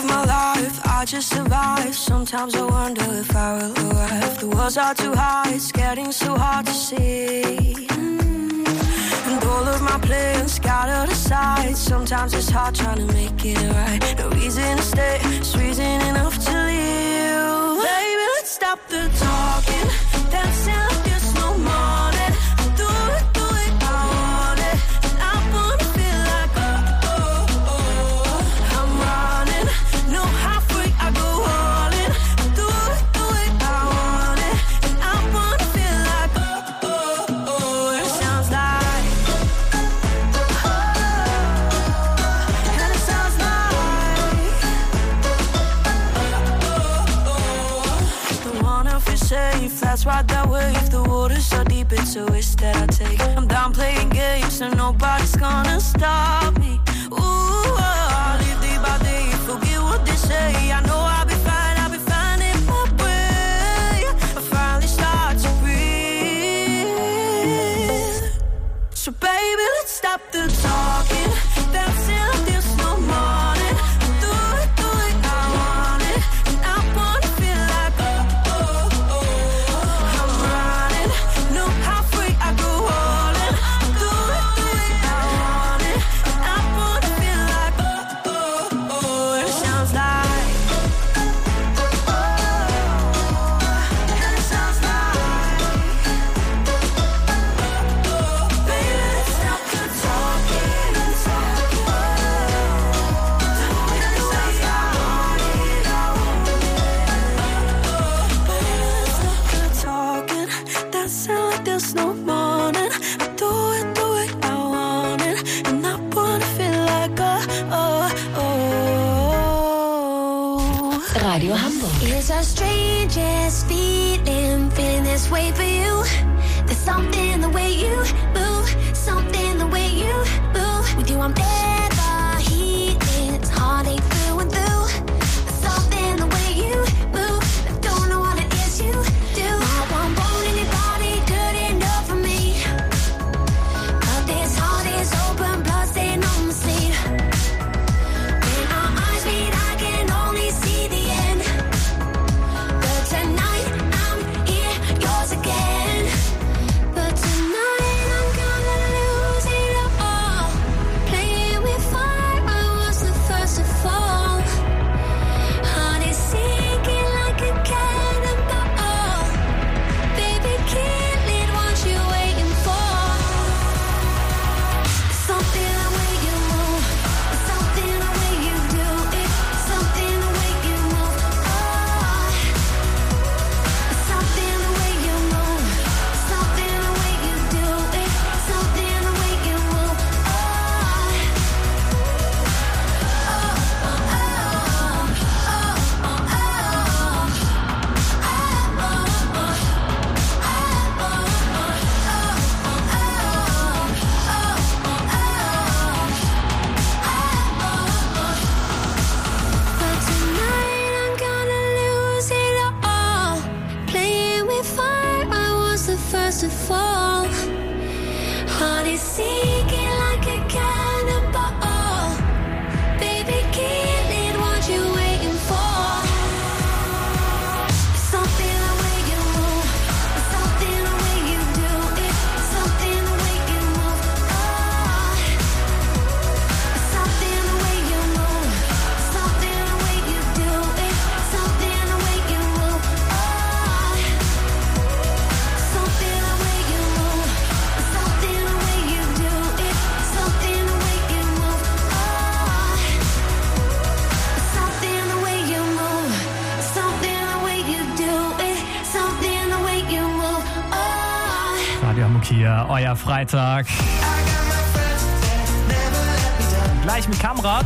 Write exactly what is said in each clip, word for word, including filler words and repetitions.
my life, I just survive. Sometimes I wonder if I will arrive. The walls are too high, it's getting so hard to see. And all of my plans scattered aside. Sometimes it's hard trying to make it right. No reason to stay, it's reason enough to leave. Baby, let's stop the talking, dancing like there's no morning. Do it, do it, I want it. And I wanna feel like oh, oh, oh. I'm running, no halfway, I go all in. Do it, do it, I want it. And I wanna feel like oh, oh, oh. And it sounds like oh, and it sounds like oh, oh, oh. Don't wanna feel safe, that's right that way. If the water's so deep, it's a risk that I take. I'm done playing games, and nobody's gonna stop me. Ooh, I live day by day, forget what they say. I know I'll be fine, I'll be fine in my way. I finally start to breathe. So baby, let's stop the talking, dancing like there's no morning. Do it, do it, I want it. And I wanna feel like oh, oh, oh. I'm running, no halfway, I go all in. Do it, do it, I want it. And I wanna feel like oh, oh, oh. And it sounds like oh, and it sounds like oh, baby, let's stop the talking, the talking. Oh, and it sounds like I want it, I want it. Oh, baby, let's stop the talking, dancing like there's no morning. I do it, do it, I want it. And I wanna feel like oh, oh, oh. Radio Hamburg. It's the strangest feeling, feeling this way for you. There's something the way you move, something the way you move. With you I'm never healing, it's heartache through and through. There's something the way you move, I don't know what it is you do. Not one bone in your body good enough for me. But this heart is open, blood stain on my sleeve. When our eyes meet, I can only see the end. But tonight I'm here, yours again. But tonight I'm gonna lose it all. Playing with fire, I was the first to fall. Heart is sinking like a cannonball. Baby, kill it, what you waiting for? Something the way you move, something the way you do it, something the way you move. Oh, something the way you move, something the way you do it, something the way you move. Oh, oh, oh, oh, oh, But tonight I'm gonna lose it all. Playing with fire, I was the first to fall. Heart is sinking like a cannonball. Baby, kill it, what you waiting for? Something the way you move, something the way you do it, something the way you move. Oh, something the way you move, something the way you do it, something the way you move. Oh, something the way you move, something the way you do it, something the way you move. Oh, something the way you move, something the way you do it, something the way you move. Oh. Radio Hamburg hier, euer Freitag. Gleich mit Kamrat.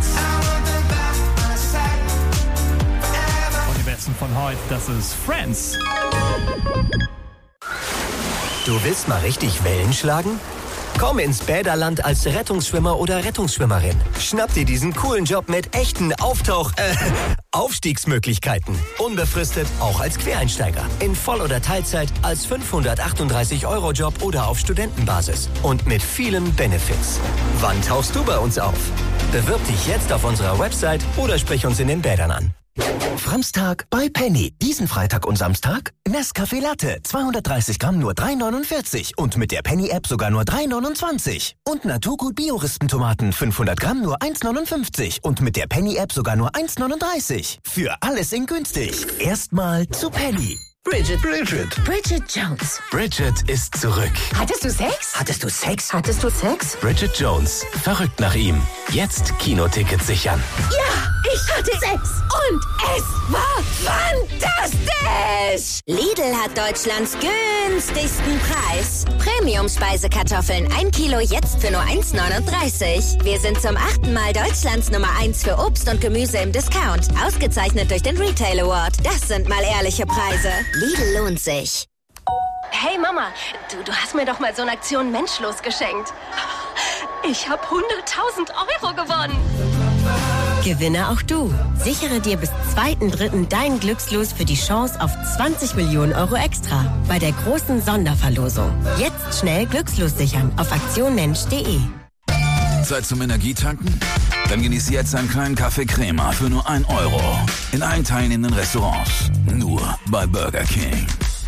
Und die Besten von heute, das ist Friends. Du willst mal richtig Wellen schlagen? Komm ins Bäderland als Rettungsschwimmer oder Rettungsschwimmerin. Schnapp dir diesen coolen Job mit echten Auftauch... Äh, Aufstiegsmöglichkeiten. Unbefristet, auch als Quereinsteiger. In Voll- oder Teilzeit, als fünfhundertachtunddreißig Euro Job oder auf Studentenbasis. Und mit vielen Benefits. Wann tauchst du bei uns auf? Bewirb dich jetzt auf unserer Website oder sprich uns in den Bädern an. Framstag bei Penny. Diesen Freitag und Samstag Nescafé Latte. zweihundertdreißig Gramm nur drei neunundvierzig. Und mit der Penny-App sogar nur drei neunundzwanzig. Und Naturgut Bio-Ristentomaten fünfhundert Gramm nur eins neunundfünfzig. Und mit der Penny-App sogar nur eins neununddreißig. Für alles in günstig. Erstmal zu Penny. Bridget. Bridget. Bridget Jones. Bridget ist zurück. Hattest du Sex? Hattest du Sex? Hattest du Sex? Bridget Jones. Verrückt nach ihm. Jetzt Kinotickets sichern. Ja, ich hatte Sex. Und es war fantastisch. Lidl hat Deutschlands günstigsten Preis. Premium-Speisekartoffeln ein Kilo jetzt für nur eins neununddreißig. Wir sind zum achten Mal Deutschlands Nummer eins für Obst und Gemüse im Discount. Ausgezeichnet durch den Retail Award. Das sind mal ehrliche Preise. Lidl lohnt sich. Hey Mama, du, du hast mir doch mal so eine Aktion Menschlos geschenkt. Ich habe hunderttausend Euro gewonnen. Gewinne auch du. Sichere dir bis zweiten dritten dein Glückslos für die Chance auf zwanzig Millionen Euro extra bei der großen Sonderverlosung. Jetzt schnell Glückslos sichern auf aktion mensch punkt de. Zeit zum Energietanken? Dann genieß jetzt einen kleinen Kaffee Crema für nur ein Euro. In allen teilnehmenden Restaurants. Nur bei Burger King.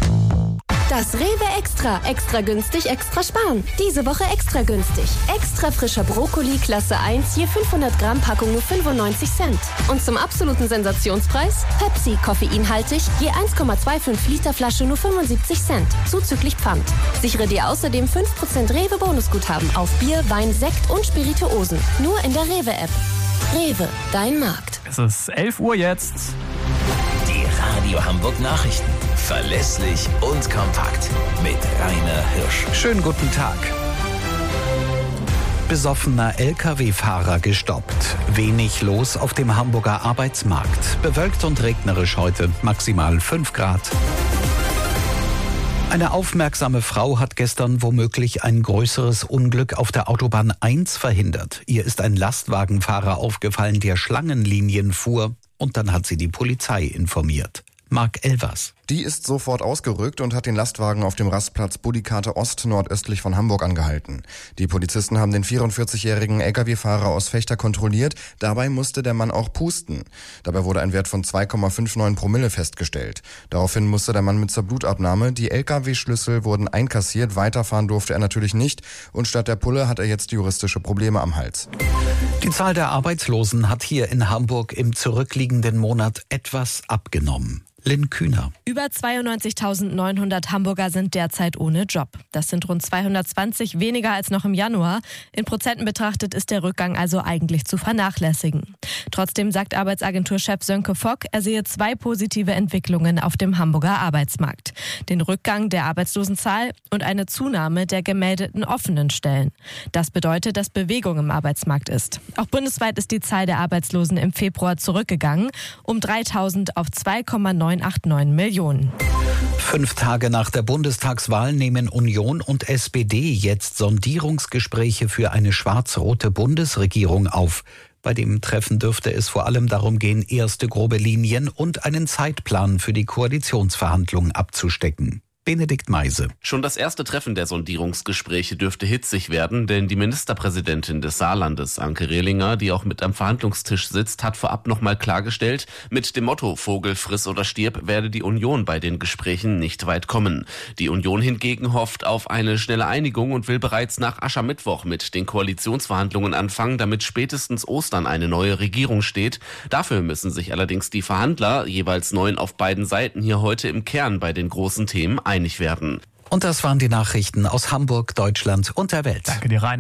Das Rewe Extra. Extra günstig, extra sparen. Diese Woche extra günstig. Extra frischer Brokkoli Klasse eins, je fünfhundert Gramm Packung nur fünfundneunzig Cent. Und zum absoluten Sensationspreis Pepsi, koffeinhaltig, je eins Komma fünfundzwanzig Liter Flasche nur fünfundsiebzig Cent. Zuzüglich Pfand. Sichere dir außerdem fünf Prozent Rewe Bonusguthaben auf Bier, Wein, Sekt und Spirituosen. Nur in der Rewe App. Rewe, dein Markt. Es ist elf Uhr jetzt. Die Radio Hamburg Nachrichten. Verlässlich und kompakt. Mit Rainer Hirsch. Schönen guten Tag. Besoffener L K W-Fahrer gestoppt. Wenig los auf dem Hamburger Arbeitsmarkt. Bewölkt und regnerisch heute. Maximal fünf Grad. Eine aufmerksame Frau hat gestern womöglich ein größeres Unglück auf der Autobahn eins verhindert. Ihr ist ein Lastwagenfahrer aufgefallen, der Schlangenlinien fuhr. Und dann hat sie die Polizei informiert. Marc Elvers. Die ist sofort ausgerückt und hat den Lastwagen auf dem Rastplatz Budikate Ost nordöstlich von Hamburg angehalten. Die Polizisten haben den vierundvierzigjährigen L K W-Fahrer aus Vechta kontrolliert. Dabei musste der Mann auch pusten. Dabei wurde ein Wert von zwei Komma neunundfünfzig Promille festgestellt. Daraufhin musste der Mann mit zur Blutabnahme. Die L K W-Schlüssel wurden einkassiert. Weiterfahren durfte er natürlich nicht. Und statt der Pulle hat er jetzt juristische Probleme am Hals. Die Zahl der Arbeitslosen hat hier in Hamburg im zurückliegenden Monat etwas abgenommen. Lynn Kühner. Über zweiundneunzigtausendneunhundert Hamburger sind derzeit ohne Job. Das sind rund zweihundertzwanzig weniger als noch im Januar. In Prozenten betrachtet ist der Rückgang also eigentlich zu vernachlässigen. Trotzdem sagt Arbeitsagenturchef Sönke Fock, er sehe zwei positive Entwicklungen auf dem Hamburger Arbeitsmarkt. Den Rückgang der Arbeitslosenzahl und eine Zunahme der gemeldeten offenen Stellen. Das bedeutet, dass Bewegung im Arbeitsmarkt ist. Auch bundesweit ist die Zahl der Arbeitslosen im Februar zurückgegangen, um dreitausend auf zwei Komma neunundachtzig Millionen. Fünf Tage nach der Bundestagswahl nehmen Union und S P D jetzt Sondierungsgespräche für eine schwarz-rote Bundesregierung auf. Bei dem Treffen dürfte es vor allem darum gehen, erste grobe Linien und einen Zeitplan für die Koalitionsverhandlungen abzustecken. Benedikt Meise. Schon das erste Treffen der Sondierungsgespräche dürfte hitzig werden, denn die Ministerpräsidentin des Saarlandes, Anke Rehlinger, die auch mit am Verhandlungstisch sitzt, hat vorab nochmal klargestellt, mit dem Motto Vogel, friss oder stirb werde die Union bei den Gesprächen nicht weit kommen. Die Union hingegen hofft auf eine schnelle Einigung und will bereits nach Aschermittwoch mit den Koalitionsverhandlungen anfangen, damit spätestens Ostern eine neue Regierung steht. Dafür müssen sich allerdings die Verhandler, jeweils neun auf beiden Seiten, hier heute im Kern bei den großen Themen einig werden. Und das waren die Nachrichten aus Hamburg, Deutschland und der Welt. Danke dir, Rainer.